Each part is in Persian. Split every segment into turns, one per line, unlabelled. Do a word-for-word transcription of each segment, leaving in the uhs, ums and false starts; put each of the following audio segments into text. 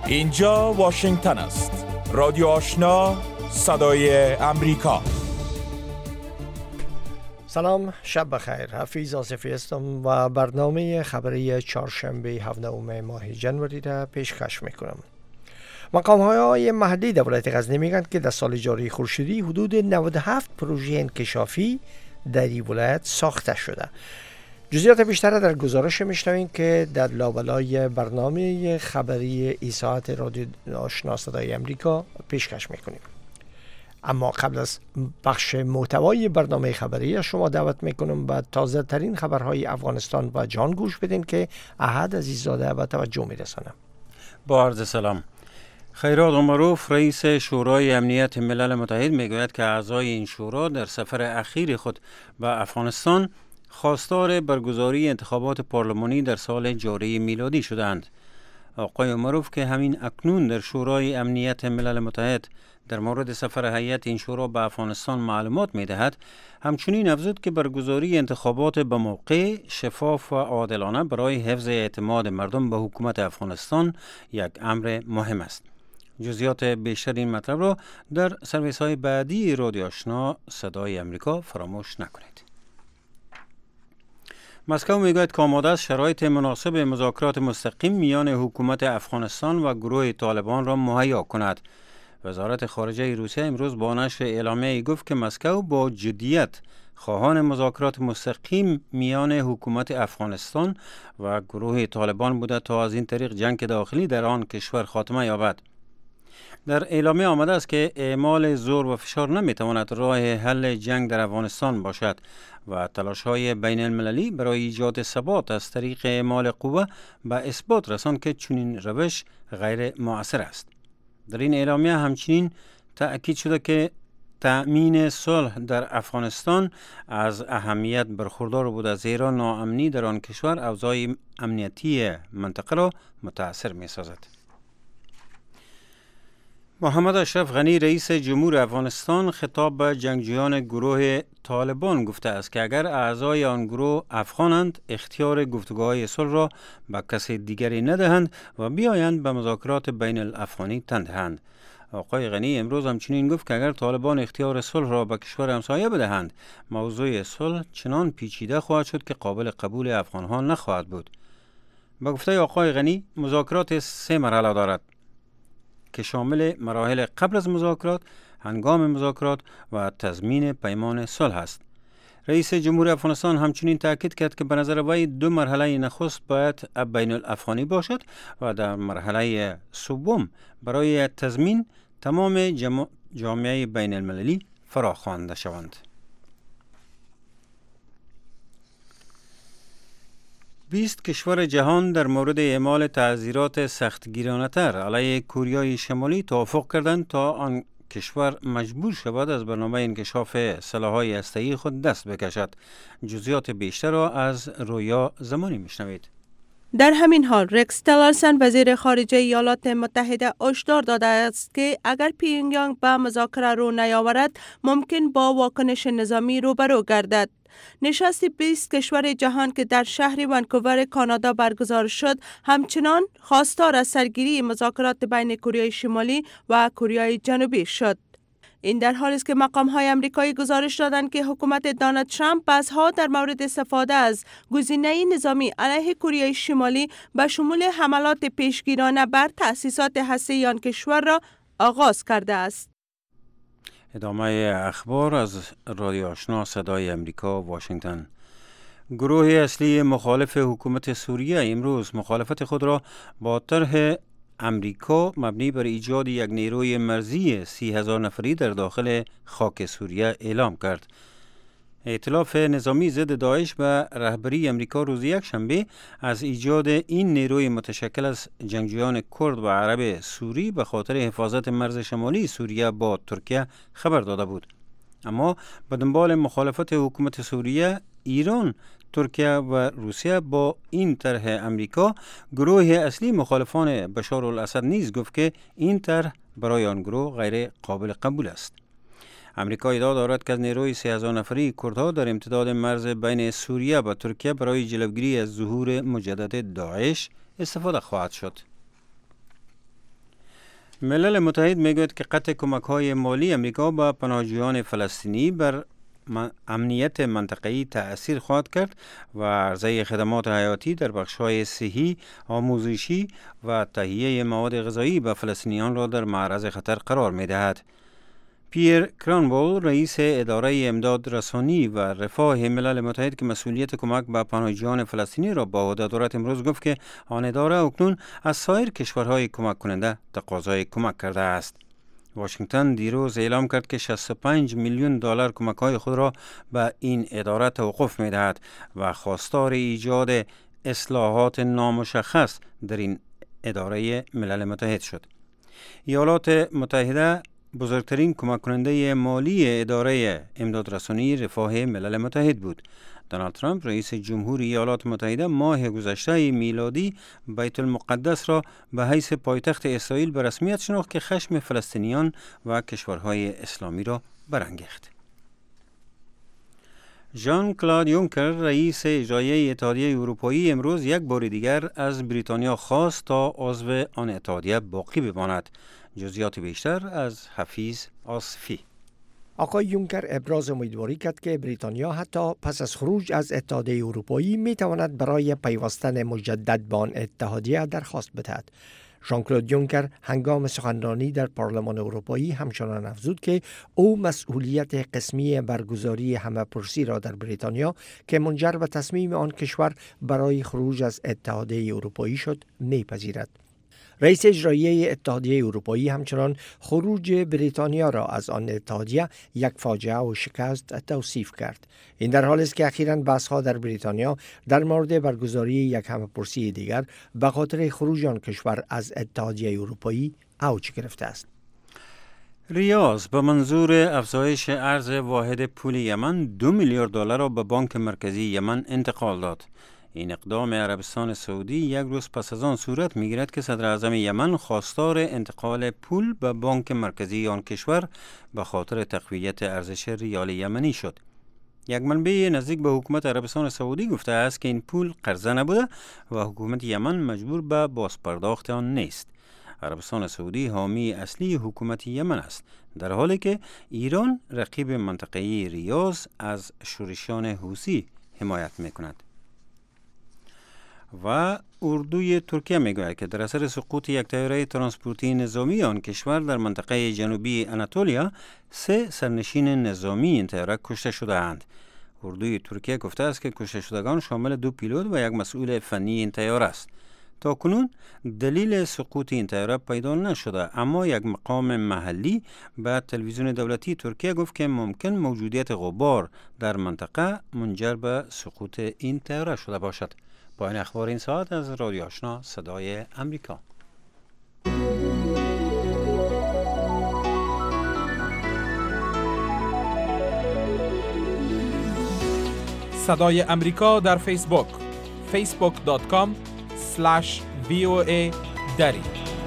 اینجا واشنگتن است. رادیو آشنا، صدای امریکا.
سلام، شب بخیر. حفیظ آصفی هستم و برنامه خبری چهارشنبه هفدهم ماه جنوری را پیشکش میکنم. مقام‌های محلی دولت غزنی میگن که در سال جاری خورشیدی حدود نود و هفت پروژه انکشافی در این ولایت ساخته شده. جزئیات بیشتر در گزارش میشنویم که در لابلای برنامه خبری ای ساعت رادیو آشنا صدای امریکا پیشکش میکنیم. اما قبل از بخش محتوای برنامه خبری شما دعوت میکنم به تازه ترین خبرهای افغانستان و جهان گوش بدین که احد عزیززاده به توجه میرسانم.
با عرض سلام. خیرات عمروف رئیس شورای امنیت ملل متحد میگوید که اعضای این شورا در سفر اخیر خود به افغانستان خواستار برگزاری انتخابات پارلمانی در سال جاری میلادی شدند. آقای عمروف که همین اکنون در شورای امنیت ملل متحد در مورد سفر هیئت این شورا به افغانستان معلومات می‌دهد، همچنین افزود که برگزاری انتخابات به موقع، شفاف و عادلانه برای حفظ اعتماد مردم به حکومت افغانستان یک امر مهم است. جزئیات بیشتر این مطلب را در سرویس های بعدی رادیو آشنا صدای امریکا فراموش نکنید. مسکو میگوید که آماده است شرایط مناسب مذاکرات مستقیم میان حکومت افغانستان و گروه طالبان را مهیا کند. وزارت خارجه روسیه امروز با نشر اعلامیه‌ای گفت که مسکو با جدیت خواهان مذاکرات مستقیم میان حکومت افغانستان و گروه طالبان بوده تا از این طریق جنگ داخلی در آن کشور خاتمه یابد. در اعلامیه آمده است که اعمال زور و فشار نمیتواند راه حل جنگ در افغانستان باشد و تلاش‌های بین المللی برای ایجاد ثبات از طریق اعمال قوه به اثبات رساند که چنین روش غیر مؤثر است. در این اعلامیه همچنین تأکید شده که تأمین صلح در افغانستان از اهمیت برخوردار بوده، زیرا ناامنی در آن کشور اوضاع امنیتی منطقه را متاثر می‌سازد. محمد اشرف غنی رئیس جمهور افغانستان خطاب به جنگجویان گروه طالبان گفته است که اگر اعضای آن گروه افغانند، اختیار گفتگوهای صلح را به کسی دیگری ندهند و بیایند به مذاکرات بین الافغانی تن دهند. آقای غنی امروز همچنین گفت که اگر طالبان اختیار صلح را به کشور همسایه بدهند، موضوع صلح چنان پیچیده خواهد شد که قابل قبول افغان‌ها نخواهد بود. به گفته آقای غنی مذاکرات سه مرحله دارد که شامل مراحل قبل از مذاکرات، هنگام مذاکرات و تضمین پیمان صلح است. رئیس جمهور افغانستان همچنین تاکید کرد که به نظر وی دو مرحله نخست باید بین الافغانی باشد و در مرحله سوم برای تضمین تمام جامعه بین المللی فراخوانده شوند. بیست کشور جهان در مورد اعمال تعزیرات سختگیرانه‌تر علیه کوریای شمالی توافق کردند تا آن کشور مجبور شود از برنامه انکشاف سلاح‌های هسته‌ای خود دست بکشد. جزئیات بیشتر را از رویا زمانی میشنوید.
در همین حال رکس تلرسن وزیر خارجه ایالات متحده هشدار داده است که اگر پیونگیانگ به مذاکره رو نیاورد ممکن با واکنش نظامی روبرو گردد. نشست بیست کشور جهان که در شهر ونکوور کانادا برگزار شد همچنان خواستار از سرگیری مذاکرات بین کره شمالی و کره جنوبی شد. این در حالی است که مقام‌های آمریکایی گزارش دادند که حکومت دونالد ترامپ بحث‌ها در مورد استفاده از گزینه نظامی علیه کره شمالی به شمول حملات پیشگیرانه بر تأسیسات هسته‌ای آن کشور را آغاز کرده است.
ادامه اخبار از رادیو آشنا صدای امریکا واشنگتن. گروه اصلی مخالف حکومت سوریه امروز مخالفت خود را با طرح امریکا مبنی بر ایجاد یک نیروی مرزی سی هزار نفری در داخل خاک سوریه اعلام کرد. ائتلاف نظامی ضد داعش به رهبری امریکا روز یک شنبه از ایجاد این نیروی متشکل از جنگجویان کرد و عرب سوری به خاطر حفاظت مرز شمالی سوریه با ترکیه خبر داده بود. اما به دنبال مخالفت حکومت سوریه، ایران، ترکیه و روسیه با این طرح امریکا، گروه اصلی مخالفان بشار الاسد نیز گفت که این طرح برای آن گروه غیر قابل قبول است. امریکا ادعا دارد که از نیروی سه هزار نفری کردها در امتداد مرز بین سوریه و ترکیه برای جلوگیری از ظهور مجدد داعش استفاده خواهد شد. ملل متحد میگوید که قطع کمک‌های مالی امریکا به پناهجویان فلسطینی بر امنیت منطقه‌ای تأثیر خواهد کرد و عرضه خدمات حیاتی در بخش‌های صحی، آموزشی و تهیه مواد غذایی به فلسطینیان را در معرض خطر قرار می‌دهد. پیر کرانبول، رئیس اداره امداد رسانی و رفاه ملل متحد که مسئولیت کمک به پناهجویان فلسطینی را به عهده دارد، امروز گفت که آن اداره اکنون از سایر کشورهای کمک کننده تقاضای کمک کرده است. واشنگتن دیروز اعلام کرد که شصت و پنج میلیون دلار کمک‌های خود را به این اداره توقف می‌دهد و خواستار ایجاد اصلاحات نامشخص در این اداره ملل متحد شد. ایالات متحده بزرگترین کمک کننده مالی اداره امدادرسانی رفاه ملل متحد بود. دونالد ترامپ رئیس جمهور ایالات متحده ماه گذشته میلادی بیت المقدس را به حیث پایتخت اسرائیل به رسمیت شناخت که خشم فلسطینیان و کشورهای اسلامی را برانگیخت. ژان کلود یونکر رئیس اجرایی اتحادیه اروپایی امروز یک بار دیگر از بریتانیا خواست تا عضو آن اتحادیه باقی بماند. جزئیات بیشتر از حفیظ آصفی.
آقای یونکر ابراز امیدواری کرد که بریتانیا حتی پس از خروج از اتحادیه اروپایی می تواند برای پیوستن مجدد به آن اتحادیه درخواست بدهد. ژان کلود یونکر هنگام سخنرانی در پارلمان اروپایی همچنان افزود که او مسئولیت قسمی برگزاری همه‌پرسی را در بریتانیا که منجر به تصمیم آن کشور برای خروج از اتحادیه اروپایی شد میپذیرد. رئیس اجرایی اتحادیه اروپایی همچنان خروج بریتانیا را از آن اتحادیه یک فاجعه و شکست توصیف کرد. این در حالی است که اخیراً بحث‌ها در بریتانیا در مورد برگزاری یک همه‌پرسی دیگر به خاطر خروج آن کشور از اتحادیه اروپایی اوج گرفته است.
ریاض به منظور افزایش ارز واحد پول یمن دو میلیارد دلار را به بانک مرکزی یمن انتقال داد. این اقدام عربستان سعودی یک روز پس از آن صورت می‌گیرد که صدر اعظم یمن خواستار انتقال پول به بانک مرکزی آن کشور به خاطر تقویت ارزش ریال یمنی شد. یک منبع نزدیک به حکومت عربستان سعودی گفته است که این پول قرضه نبوده و حکومت یمن مجبور به بازپرداخت آن نیست. عربستان سعودی حامی اصلی حکومت یمن است، در حالی که ایران رقیب منطقه‌ای ریاض از شورشیان حوثی حمایت می‌کند. و اردوی ترکیه میگوید که در اثر سقوط یک طیاره ترانسپورتی نظامی آن کشور در منطقه جنوبی اناتولیا سه سرنشین نظامی این طیاره کشته شده اند. اردوی ترکیه گفته است که کشته شدگان شامل دو پیلوت و یک مسئول فنی این طیاره است. تا کنون دلیل سقوط این طیاره پیدا نشده، اما یک مقام محلی به تلویزیون دولتی ترکیه گفت که ممکن موجودیت غبار در منطقه منجر به سقوط این طیاره شده باشد. با این اخبار این ساعت از رادیو آشنا صدای امریکا.
صدای امریکا در فیسبوک فیسبوک دات کام اسلش وی او ای دری.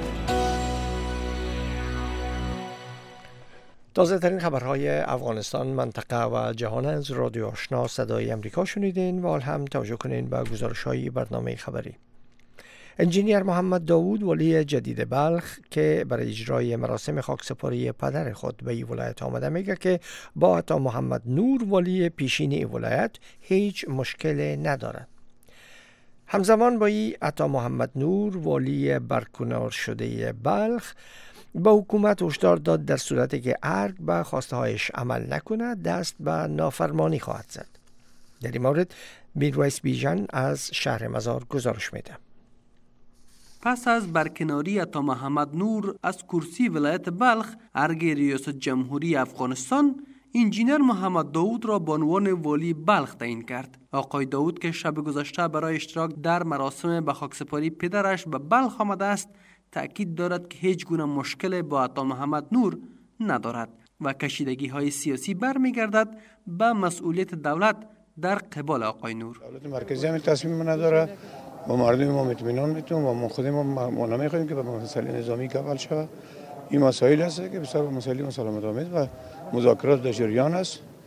تازه ترین خبرهای افغانستان، منطقه و جهان از رادیو آشنا صدای امریکا شنیدین و حال هم توجه کنین به گزارش‌های برنامه خبری. انجینیر محمد داوود ولی جدید بلخ که برای اجرای مراسم خاکسپاری پدر خود به این ولایت آمده میگه که با عطا محمد نور ولی پیشین این ولایت هیچ مشکل ندارد. همزمان با این عطا محمد نور ولی برکنار شده بلخ با حکومت هشدار داد در صورتی که ارگ به خواسته هایش عمل نکند دست به نافرمانی خواهد زد. در این مورد میرویس بیژن از شهر مزار گزارش میده.
پس از برکناری عطا محمد نور از کرسی ولایت بلخ، ارگ ریاست جمهوری افغانستان انجینیر محمد داوود را به عنوان والی بلخ تعیین کرد. آقای داوود که شب گذشته برای اشتراک در مراسم به خاکسپاری پدرش به بلخ آمده است، تأکید دارد که هیچ گونه مشکل با عطا محمد نور ندارد و کشیدگی های سیاسی برمیگردد به مسئولیت دولت در قبال آقای نور.
دولت مرکزی هم تصمیم نداره، با مردم ما اطمینان میتونیم و ما خودمون ما نمیخوایم که به مسائل نظامی قبول شود. این مسائل است که بسیار مسائل سلامت آمیز و مذاکرات در جریان است.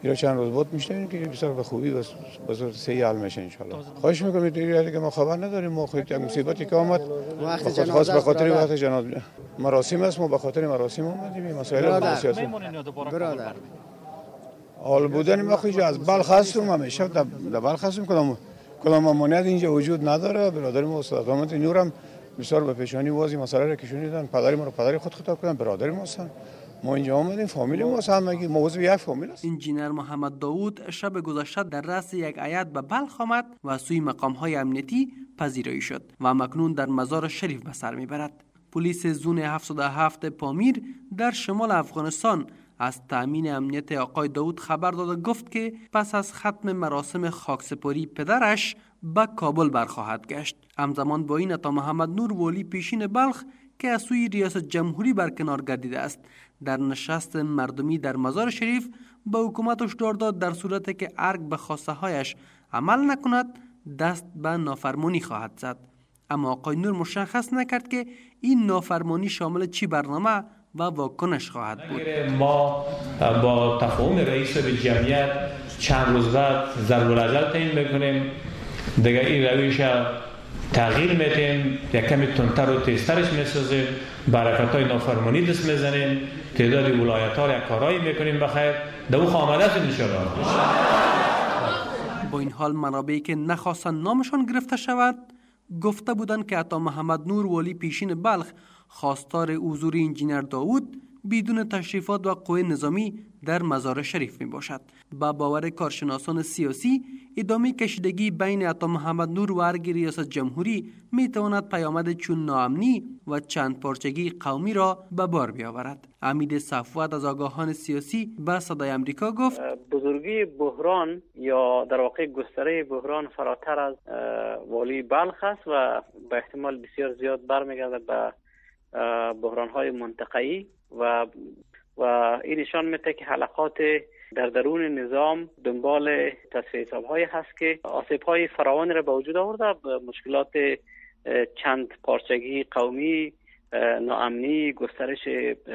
اینا چند روز بود میشنیم که بسیار به خوبی بس بسیار سه حل میشه ان شاء الله. خواهش میکنم دیگه که ما خبر نداریم، ما خود مصیبتی که اومد
وقت
خاص
جنازه
به خاطر وقت جنازه مراسم است، ما به خاطر مراسم اومدیم. این مسائل سیاسی
برادر
حال بودن ما خودش از بلخ هستم، همیشه در بلخ هستم، کدام کدام ممانعت اینجا وجود نداره. برادر ما استاد قامت نورم بسیار به پیشانی واضی مسئله را کشوندن، پدر ما رو پدر خود خطاب کردن، برادر ما هستن. ما اینجا آمدیم، فامیل ما هستن، همگی ما عضو یک فامیل است.
انجینر محمد داوود شب گذشته در رأس یک هیئت به بلخ آمد و سوی مقام‌های امنیتی پذیرایی شد و مکنون در مزار شریف به سر میبرد. پلیس زون هفتصد و هفت پامیر در شمال افغانستان از تأمین امنیت آقای داوود خبر داد، گفت که پس از ختم مراسم خاکسپاری پدرش به کابل برخواهد گشت. همزمان با این عطا محمد نور والی پیشین بلخ که از سوی ریاست جمهوری برکنار گردیده است، در نشست مردمی در مزار شریف به حکومت هشدار داد در صورتی که ارگ به خواسته هایش عمل نکند دست به نافرمانی خواهد زد. اما آقای نور مشخص نکرد که این نافرمانی شامل چی برنامه و واکنش خواهد بود.
ما با تفاهم رئیس به جمعیت چند روز بعد ضرب الاجل تعیین میکنیم، دیگه این روش تغییر میتیم، یک کمی تندتر و تیزترش میسازیم، برکت‌های نافرمانی دست میزنیم، تعداد ولایت‌ها را کارایی میکنیم بخیر دو خامده است انشاءالله.
با این حال منابعی که نخواستن نامشان گرفته شود گفته بودند که عطا محمد نور والی پیشین بلخ خواستار حضور انجینر داوود بدون تشریفات و قوه نظامی در مزار شریف می باشد. با باور کارشناسان سیاسی ادامه کشیدگی بین عطا محمد نور و ارگ ریاست جمهوری می تواند پیامد چون ناامنی و چند پارچگی قومی را به بار بیاورد. حمید صفوت از آگاهان سیاسی به صدای امریکا گفت
بزرگی بحران یا در واقع گستره بحران فراتر از والی بلخ است و به احتمال بسیار زیاد برمیگردد به بحران‌های منطقه‌ای و و این نشان میده که حلقات در درون نظام دنبال تصفیه حساب‌های هست که آسیب‌های فراوانی را به وجود آورده، مشکلات چند پارچگی قومی، ناامنی، گسترش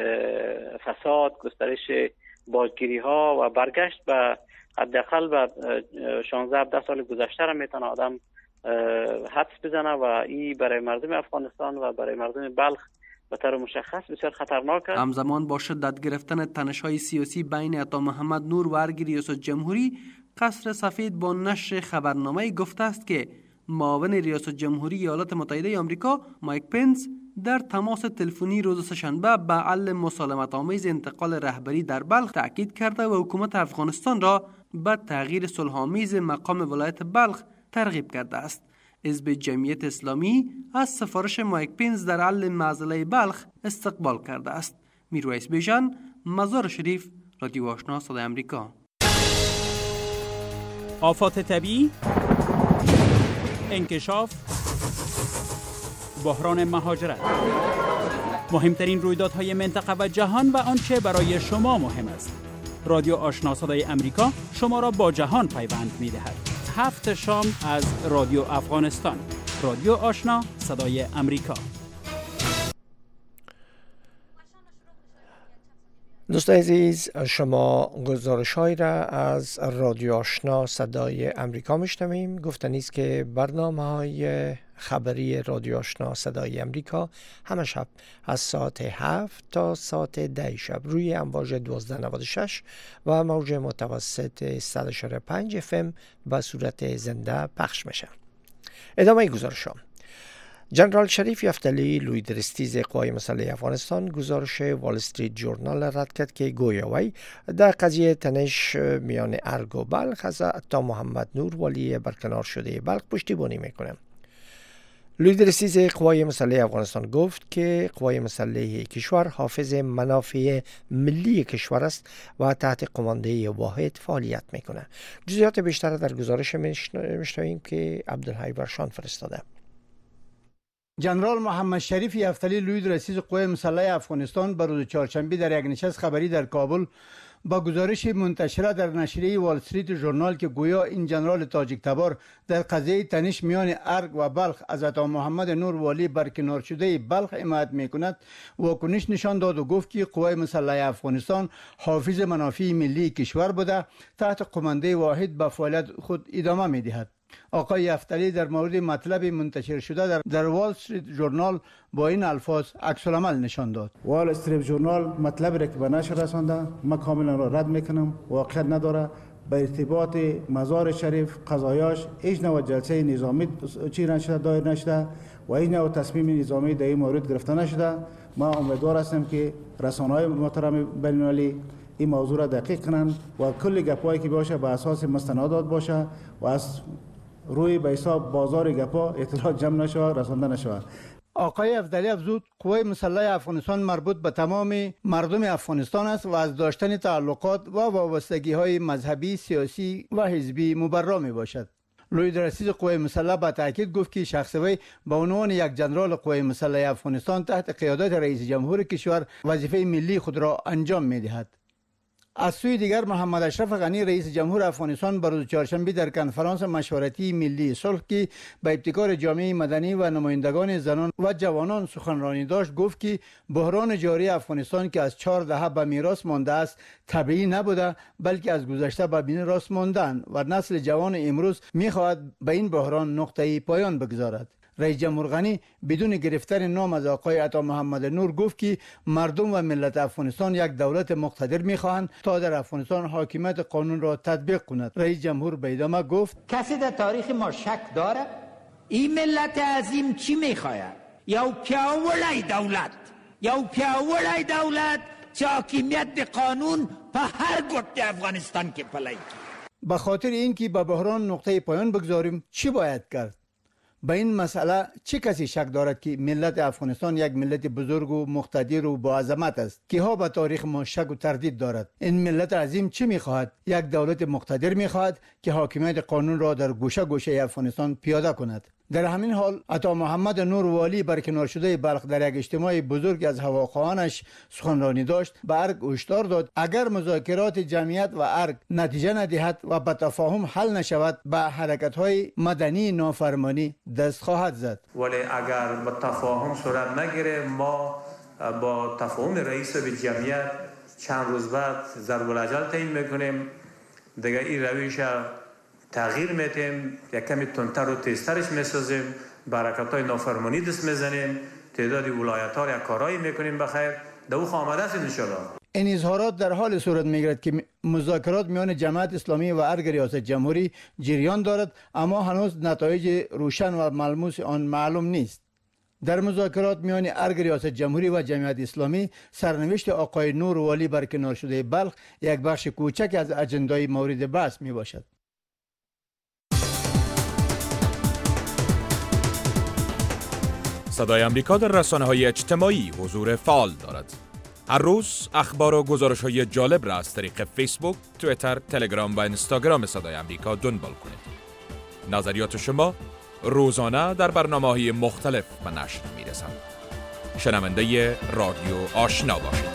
فساد، گسترش باجگیری‌ها و برگشت به حداقل به شانزده هفده سال گذشته را میتونه آدم حدس بزنه و این برای مردم افغانستان و برای مردم بلخ به طور مشخص بسیار خطرناک است.
همزمان با شدت گرفتن تنش‌های سیاسی بین عطا محمد نور و ارگ ریاست جمهوری، قصر سفید با نشر خبرنامه‌ای گفته است که معاون ریاست جمهوری ایالات متحده آمریکا مایک پنس در تماس تلفنی روز سه‌شنبه به حل مسالمت آمیز انتقال رهبری در بلخ تاکید کرده و حکومت افغانستان را به تغییر صلح‌آمیز مقام ولایت بلخ ترغیب کرده است. حزب جمعیت اسلامی از سفارش مایک پنس در حل معضله بلخ استقبال کرده است. میرویس بیژن، مزار شریف، رادیو آشنا صدای امریکا.
آفات طبیعی، انکشاف، بحران مهاجرت، مهمترین رویدادهای منطقه و جهان و آنچه برای شما مهم است. رادیو آشنا صدای امریکا شما را با جهان پیوند می‌دهد. هفت شام از رادیو افغانستان. رادیو آشنا صدای امریکا.
دوستان عزیز، شما گزارش های را از رادیو آشنا صدای امریکا میشنویم. گفتنی است که برنامه های خبری رادیو آشنا صدای امریکا همه شب از ساعت هفت تا ساعت ده شب روی امواج دوازده نود و شش و موج متوسط صد و پنج اف ام به صورت زنده پخش میشه. ادامه گزارش ها. جنرال شریف یفتلی لوی درستیز قوای مسلح افغانستان گزارش وال استریت جورنال رد کرد که گویا وی در قضیه تنش میان ارگ و بلخ از عطا محمد نور والی برکنار شده بلخ پشتیبانی میکنه. لوی درستیز قوای مسلح افغانستان گفت که قوای مسلح کشور حافظ منافع ملی کشور است و تحت قمانده واحد فعالیت میکنه. جزئیات بیشتر در گزارش میشنویم که عبدالحی برشان فرستاده.
جنرال محمد شریف یفتلی لوی درستیز قوای مسلح افغانستان بر روز چهارشنبه در یک نشست خبری در کابل با گزارش منتشره در نشریه وال استریت ژورنال که گویا این جنرال تاجیک تبار در قضیه تنش میان ارگ و بلخ از عطا محمد نور والی برکنار شده بلخ حمایت میکند، واکنش نشان داد و گفت که قوای مسلح افغانستان حافظ منافع ملی کشور بوده، تحت قمانده واحد به فعالیت خود ادامه میدهد. آقای یفتلی در مورد مطلب منتشر شده در, در وال استریت ژورنال با این الفاظ عکس العمل نشان داد.
وال استریت ژورنال مطلب را که به نشر رسانده ما کاملا را رد میکنم، واقعیت نداره. به ارتباط مزار شریف قضایاش هیچ نوع جلسه نظامی چی نشده، دایر نشده و هیچ نوع تصمیم نظامی در این مورد گرفته نشده. ما امیدوار هستیم که رسانه‌های محترم بین‌المللی این موضوع را دقیق کنند و کل گپایی که باشه به اساس مستندات باشه و از روی به حساب بازار گپا اطلاعات جمع نشود، رسانده نشود.
آقای افضلی افزود قوای مسلح افغانستان مربوط به تمام مردم افغانستان است و از داشتن تعلقات و وابستگی های مذهبی، سیاسی و حزبی مبرا می باشد. لوید رئیس قوای مسلح با تاکید گفت که شخص وی به عنوان یک جنرال قوای مسلح افغانستان تحت قیادت رئیس جمهور کشور وظیفه ملی خود را انجام می دهد. از سوی دیگر محمد اشرف غنی رئیس جمهور افغانستان بر روز چهارشنبه در کنفرانس مشورتی ملی صلح که به ابتکار جامعه مدنی و نمایندگان زنان و جوانان سخنرانی داشت گفت که بحران جاری افغانستان که از چهار دهه به میراث مانده است طبیعی نبوده، بلکه از گذشته به میراث ماندن و نسل جوان امروز میخواهد به این بحران نقطه‌ای پایان بگذارد. رئیس جمهور غنی بدون گرفتن نام از آقای عطا محمد نور گفت که مردم و ملت افغانستان یک دولت مقتدر میخواهند تا در افغانستان حاکمیت قانون را تطبیق کند. رئیس جمهور به ادامه گفت
کسی در تاریخ ما شک داره این ملت عظیم چی میخواهد؟ یا پیاوړی دولت یا پیاوړی دولت چې حاکمیت قانون په هر ګوټ افغانستان کې پلی کړي.
به خاطر اینکه به بحران نقطه پایان بگذاریم چی باید کرد؟ به این مسئله چه کسی شک دارد که ملت افغانستان یک ملت بزرگ و مقتدر و با عظمت است که ها به تاریخ ما شک و تردید دارد؟ این ملت عظیم چه میخواهد؟ یک دولت مقتدر میخواهد که حاکمیت قانون را در گوشه گوشه افغانستان پیاده کند. در همین حال عطا محمد نور والی برکنار شده بلخ در یک اجتماع بزرگ از هواخواهانش سخنرانی داشت. به ارگ هشدار داد اگر مذاکرات جمعیت و ارگ نتیجه ندهد و به تفاهم حل نشود به حرکت‌های مدنی نافرمانی دست خواهد زد.
ولی اگر به تفاهم صورت نگیره ما با تفاهم رئیس جمعیت چند روز بعد ضرب الاجل تعیین میکنیم. دیگه این روش تغییر میتیم، یک کمی تندتر و تیزترش میسازیم، برکت‌های نافرمانی دست میزنیم، تعدادی ولایت‌ها را کارایی میکنیم بخیر دو خامده است انشالله.
این اظهارات در حال صورت میگیرد که مذاکرات میان جماعت اسلامی و ارگ ریاست جمهوری جریان دارد، اما هنوز نتایج روشن و ملموس آن معلوم نیست. در مذاکرات میان ارگ ریاست جمهوری و جمعیت اسلامی سرنوشت آقای نور والی برکنار شده بلخ یک بخش کوچک از اجندای مورد بحث می باشد.
صدای امریکا در رسانه‌های اجتماعی حضور فعال دارد. هر روز اخبار و گزارش‌های جالب را از طریق فیسبوک، توییتر، تلگرام و اینستاگرام صدای امریکا دنبال کنید. نظریات شما روزانه در برنامه‌های مختلف به نشر می‌رسند. شنونده رادیو آشنا باشید.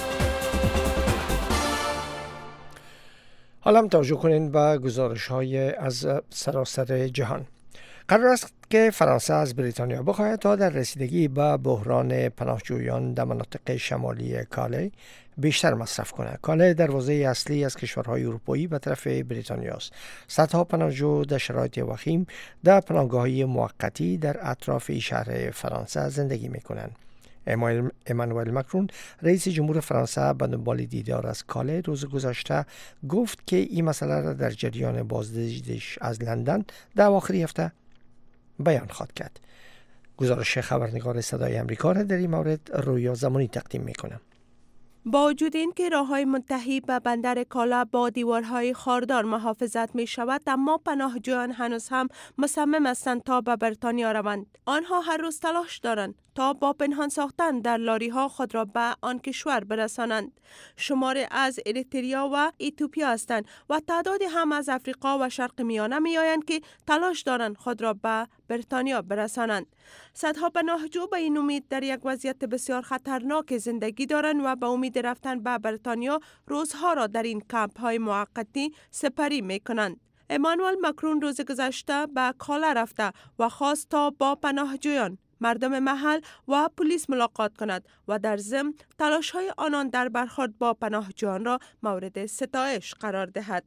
حالا توجه کنید به گزارش‌های از سراسر جهان. قرار است که فرانسه از بریتانیا بخواهد تا در رسیدگی به بحران پناهجویان در مناطق شمالی کاله بیشتر مصرف کند. کاله دروازه اصلی از کشورهای اروپایی به طرف بریتانیا است. صدها پناهجو در شرایط وخیم در پناهگاه‌های موقتی در اطراف شهر فرانسه زندگی می‌کنند. امانوئل مکرون رئیس جمهور فرانسه به دنبال دیدار از کاله روز گذشته گفت که این مسئله را در جریان بازدیدش از لندن در آخر هفته بیان خواهد کرد. گزارش خبرنگار صدای امریکا را در این مورد رویا زمانی تقدیم میکنم.
با وجود این که راههای منتهی به بندر کالا با دیوارهای خاردار محافظت می شود، اما پناهجویان هنوز هم مصمم هستند تا به بریتانیا روند. آنها هر روز تلاش دارند تا با پنهان ساختن در لاری ها خود را به آن کشور برسانند. شماری از اریتریا و ایتوپیا هستند و تعدادی هم از افریقا و شرق میانه می آیند که تلاش دارند خود را به بریتانیا برسانند. صدها پناهجو به این امید در یک وضعیت بسیار خطرناک زندگی دارند و به امید رفتن به بریتانیا روزها را در این کمپ های موقتی سپری می کنند. امانوئل مکرون روز گذشته به کالا رفته و خواست تا با پناهجویان، مردم محل و پلیس ملاقات کند و در ضمن تلاش های آنان در برخورد با پناهجویان را مورد ستایش قرار دهد.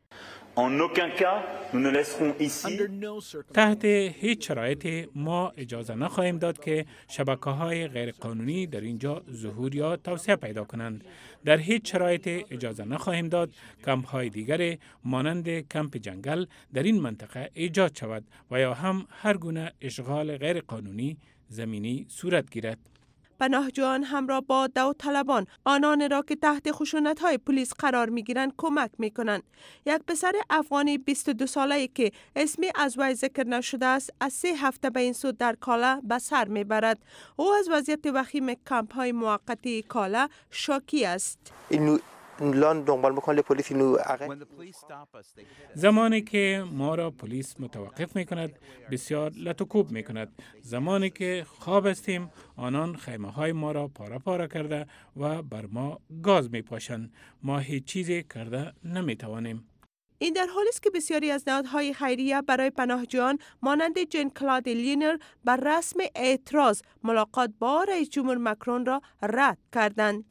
تحت هیچ شرایطی ما اجازه نخواهیم داد که شبکه‌های غیرقانونی در اینجا ظهور یا توسعه پیدا کنند. در هیچ شرایطی اجازه نخواهیم داد کمپ‌های دیگری مانند کمپ جنگل در این منطقه ایجاد شود و یا هم هر گونه اشغال غیرقانونی زمینی صورت گیرد.
پناهجویان همراه با داوطلبان آنان را که تحت خشونت‌های پلیس قرار می‌گیرند کمک می‌کنند. یک پسر افغانی بیست و دو ساله‌ای که اسمی از وی ذکر نشده است از سه هفته به این سو در کالا به سر می‌برد. او از وضعیت وخیم کمپ‌های موقتی کالا شاکی است.
زمانی که ما را پلیس متوقف می کند بسیار لطوکوب می کند. زمانی که خواب استیم آنان خیمه های ما را پاره پاره کرده و بر ما گاز می پاشند. ما هیچ چیزی کرده نمی توانیم.
این در حالی است که بسیاری از نهادهای خیریه برای پناهجویان مانند جن کلاد لینر بر رسم اعتراض ملاقات با رئیس جمهور مکرون را رد کردند.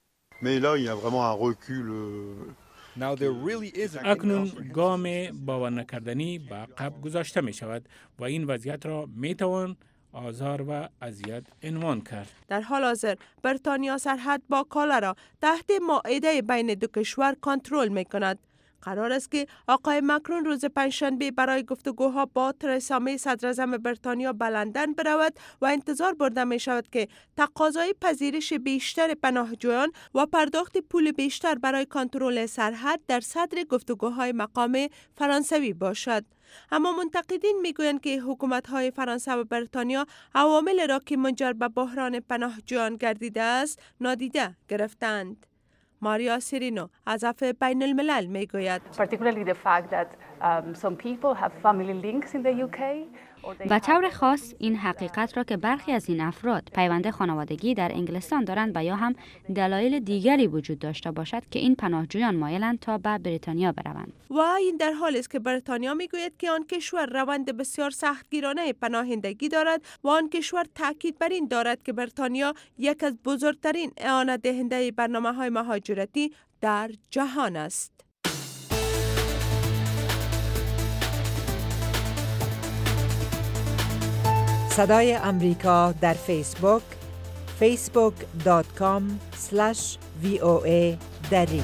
اکنون گام باور نکردنی به عقب گذاشته می شود و این وضعیت را می توان آزار و اذیت عنوان کرد.
در حال حاضر بریتانیا سرحد با کالا را تحت معاهده بین دو کشور کنترل می کند. قرار است که آقای مکرون روز پنجشنبه برای گفتگوها با ترسا می صدراعظم بریتانیا به لندن برود و انتظار برده می شود که تقاضای پذیرش بیشتر پناهجویان و پرداخت پول بیشتر برای کنترل سرحد در صدر گفتگوهای مقام فرانسوی باشد. اما منتقدین میگویند که حکومت‌های فرانسه و بریتانیا عوامل را که منجر به بحران پناهجویان گردیده است نادیده گرفتند. ماریا سیرینو از عفو بین الملل می گوید
و طور خاص این حقیقت را که برخی از این افراد پیوند خانوادگی در انگلستان دارند و یا هم دلایل دیگری وجود داشته باشد که این پناهجویان مایلند تا به بریتانیا بروند.
و این در حالی است که بریتانیا میگوید که آن کشور روند بسیار سختگیرانه پناهندگی دارد و آن کشور تاکید بر این دارد که بریتانیا یک از بزرگترین اعانت دهنده برنامه‌های مهاجرتی در جهان است.
صدای امریکا در فیسبوک فیسبوک دات کام اسلش وی او ای دری.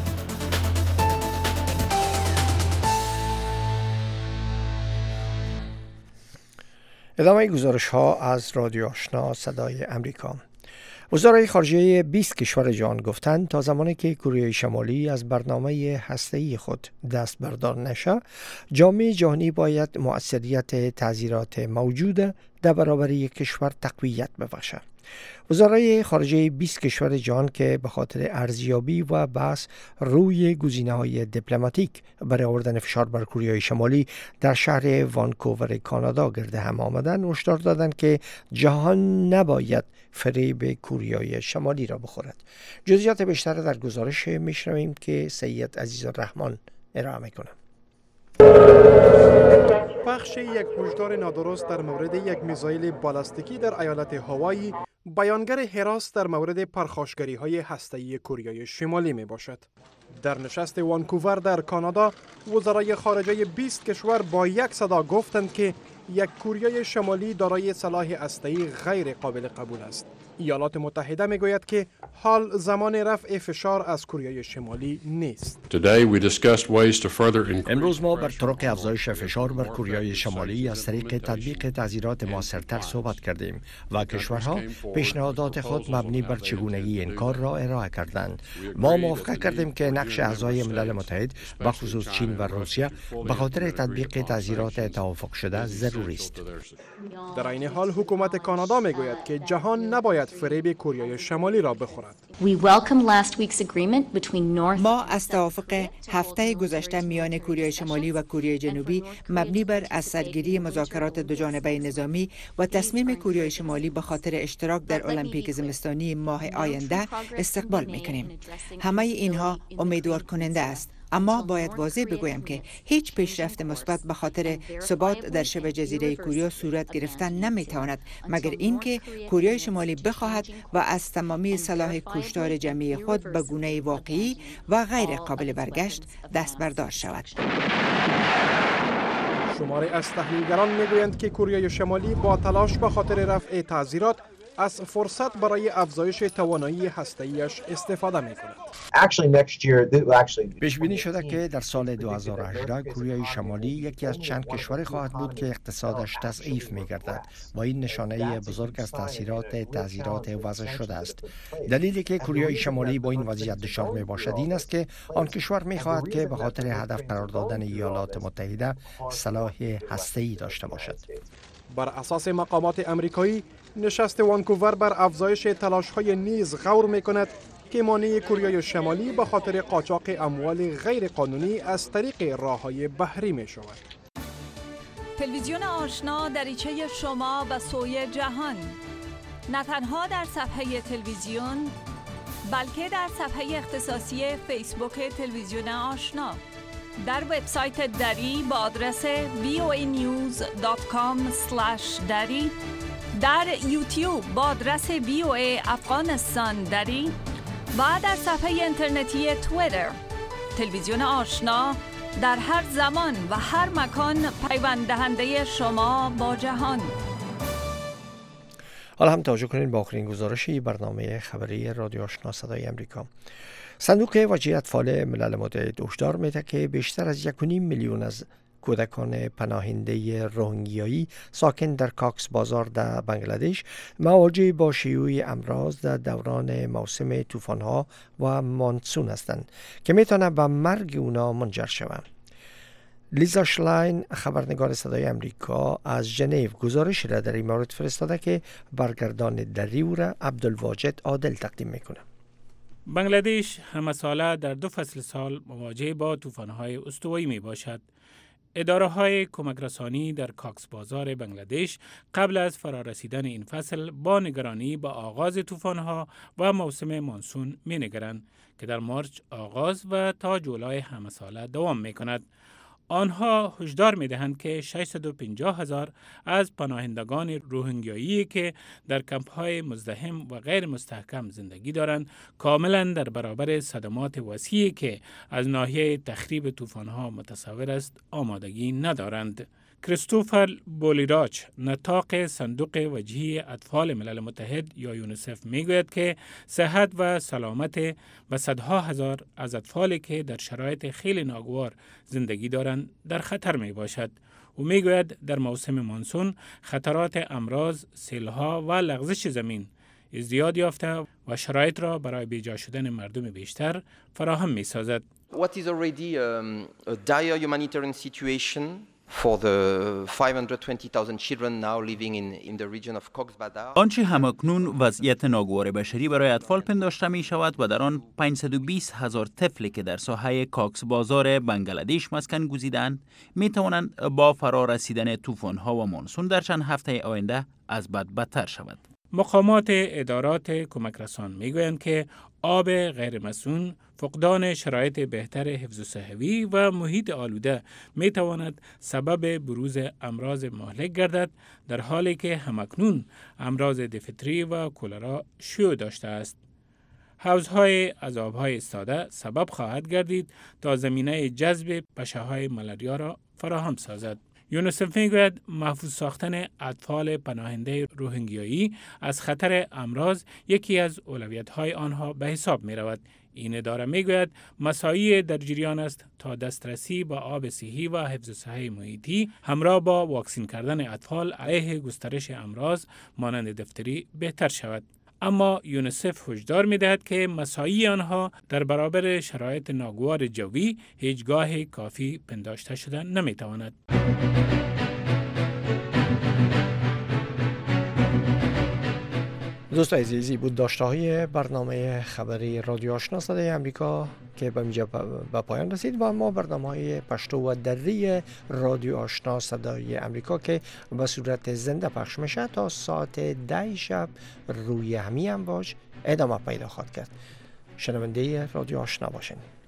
ادامه گزارش ها از رادیو آشنا صدای امریکا. وزرای خارجه بیست کشور جهان گفتند تا زمانی که کره شمالی از برنامه هسته‌ای خود دست بردار نشه، جامعه جهانی باید مؤثریت تعزیرات موجود در برابر یک کشور تقویت ببخشد. وزرای خارجه بیست کشور جهان که به خاطر ارزیابی و بحث روی گزینه‌های دیپلماتیک برای آوردن فشار بر کره شمالی در شهر وانکوور کانادا گرد هم آمدند، هشدار دادند که جهان نباید فریب کره شمالی را بخورد. جزئیات بیشتر در گزارش میشنویم که سید عزیزالرحمن ارائه میکنه.
پخش یک هشدار نادرست در مورد یک میزایل بالستیکی در ایالت هاوایی بیانگر هراس در مورد پرخاشگری های هسته‌ای کره شمالی می باشد. در نشست وانکوور در کانادا، وزرای خارجه بیست کشور با یک صدا گفتند که یک کره شمالی دارای سلاح هسته‌ای غیر قابل قبول است. ایالات متحده میگوید که حال زمان رفع فشار از کره شمالی نیست.
امروز ما بر طرق افزایش فشار بر کره شمالی از طریق تطبیق تعزیرات موثرتر صحبت کردیم و کشورها پیشنهادات خود مبنی بر چگونگی این کار را ارائه کردند. ما موافقت کردیم که نقش اعضای ملل متحد به خصوص چین و روسیه به خاطر تطبیق تعزیرات توافق شده ضروری است.
در این حال حکومت کانادا میگوید که جهان نباید فریب کره شمالی را بخورد.
ما از توافق هفته گذشته میان کره شمالی و کره جنوبی مبنی بر از سرگیری مذاکرات دوجانبه نظامی و تصمیم کره شمالی به خاطر اشتراک در المپیک زمستانی ماه آینده استقبال میکنیم. همه اینها امیدوار کننده است. اما باید واضح بگویم که هیچ پیشرفت مثبت به خاطر ثبات در شبه جزیره کره صورت گرفتن نمیتواند مگر اینکه کره شمالی بخواهد و از تمامی سلاح کشتار جمعی خود به گونه واقعی و غیر قابل برگشت دست بردار شود.
شماری از تحلیلگران میگویند که کره شمالی با تلاش به خاطر رفع تعزیرات از فرصت برای افزایش توانایی هسته‌ایش استفاده می‌کند.
پیش بینی شده که در سال دو هزار و هجده کره شمالی یکی از چند کشوری خواهد بود که اقتصادش تضعیف می‌گردد و این نشانه بزرگ از تاثیرات تعزیرات وضع شده است. دلیلی که کره شمالی با این وضعیت دچار میباشد این است که آن کشور می‌خواهد که به خاطر هدف قرار دادن ایالات متحده سلاح هسته‌ای داشته باشد.
بر اساس مقامات امریکایی نشست وانکوور بر افزایش تلاش‌های نیز غور می‌کند که مانع کره شمالی به خاطر قاچاق اموال غیر قانونی از طریق راه‌های بحری می‌شود.
تلویزیون آشنا دریچه شما به سوی جهان، نه تنها در صفحه تلویزیون بلکه در صفحه اختصاصی فیسبوک تلویزیون آشنا، در وبسایت دری با آدرس وی او ای نیوز دات کام اسلش دری، در یوتیوب با آدرس وی او ای افغانستان دری و در صفحه اینترنتی توییتر. تلویزیون آشنا در هر زمان و هر مکان پیوند دهنده شما با جهان.
حالا هم توجه کنید به آخرین گزارشی برنامه خبری رادیو آشنا صدای امریکا. صندوق وجه اطفال ملل متحد هشدار میده که بیشتر از یک و نیم میلیون از کودکان پناهنده روهینگیایی ساکن در کاکس بازار در بنگلادش مواجه با شیوع امراض در دوران موسم طوفان‌ها و مانسون هستند که میتونه به مرگ اونا منجر شود. لیزا شلاین خبرنگار صدای امریکا از ژنو گزارش را در این مورد فرستاده که برگردان دری او را عبدالواجد عادل تقدیم میکنه.
بنگلادش همه ساله در دو فصل سال مواجه با طوفان‌های استوایی می باشد. اداره های کمک رسانی در کاکس بازار بنگلادش قبل از فرارسیدن این فصل با نگرانی به آغاز طوفان‌ها و موسم مانسون می نگرند که در مارچ آغاز و تا جولای همه ساله دوام می کند. آنها هشدار می دهند که ششصد و پنجاه هزار از پناهندگان روهینگیایی که در کمپ‌های مزدحم و غیر مستحکم زندگی دارند کاملا در برابر صدمات وسیعی که از ناحیه تخریب طوفان‌ها متصور است آمادگی ندارند. کریستوفر بولیراچ نطاق صندوق وجهی اطفال ملل متحد یا یونیسف میگوید که صحت و سلامت و صدها هزار از اطفالی که در شرایط خیلی ناگوار زندگی دارند در خطر می باشد. او میگوید در موسم مانسون خطرات امراض، سیلها و لغزش زمین ازدیاد یافته و شرایط را برای بیجا شدن مردم بیشتر فراهم می سازد.
What is already um, a dire humanitarian situation for the five hundred twenty thousand children now living in in the region of Cox's Bazar.
آنچه همکنون وضعیت ناگوار بشری برای اطفال پنداشته می شود و در آن پانصد و بیست هزار طفلی که در ساحه کاکس بازار بنگلادش مسکن گزیدند می توانند با فرا رسیدن طوفان‌ها و مانسون در چند هفته آینده از بد بدتر شود.
مقامات ادارات کمک رسان می گویند که آب غیر مسئول، فقدان شرایط بهتر حفظ صحوی و محیط آلوده می تواند سبب بروز امراض مهلک گردد، در حالی که همکنون امراض دیفتری و کولرا شیوع داشته است. حوضهای از آبهای استاده سبب خواهد گردید تا زمینه جذب پشه‌های ملاریا را فراهم سازد. یونیسف میگوید محفوظ ساختن اطفال پناهنده روهینگیایی از خطر امراض یکی از اولویت‌های آنها به حساب می رود. این اداره میگوید مساعی در جریان است تا دسترسی با آب صحی و حفظ صحه محیطی همراه با واکسین کردن اطفال علیه گسترش امراض مانند دفتری بهتر شود. اما یونیسف هشدار می‌دهد که مساعی آنها در برابر شرایط ناگوار جوی هیچگاه کافی پنداشته شدن نمی‌تواند.
دوستان عزیزی بود داشته های برنامه خبری رادیو آشنا صدای امریکا که به اینجا به پایان رسید و ما برنامه های پشتو و دری رادیو آشنا صدای امریکا که به صورت زنده پخش میشه تا ساعت ده شب روی همین امواج ادامه پیدا خواهد کرد. شنونده رادیو آشنا باشین.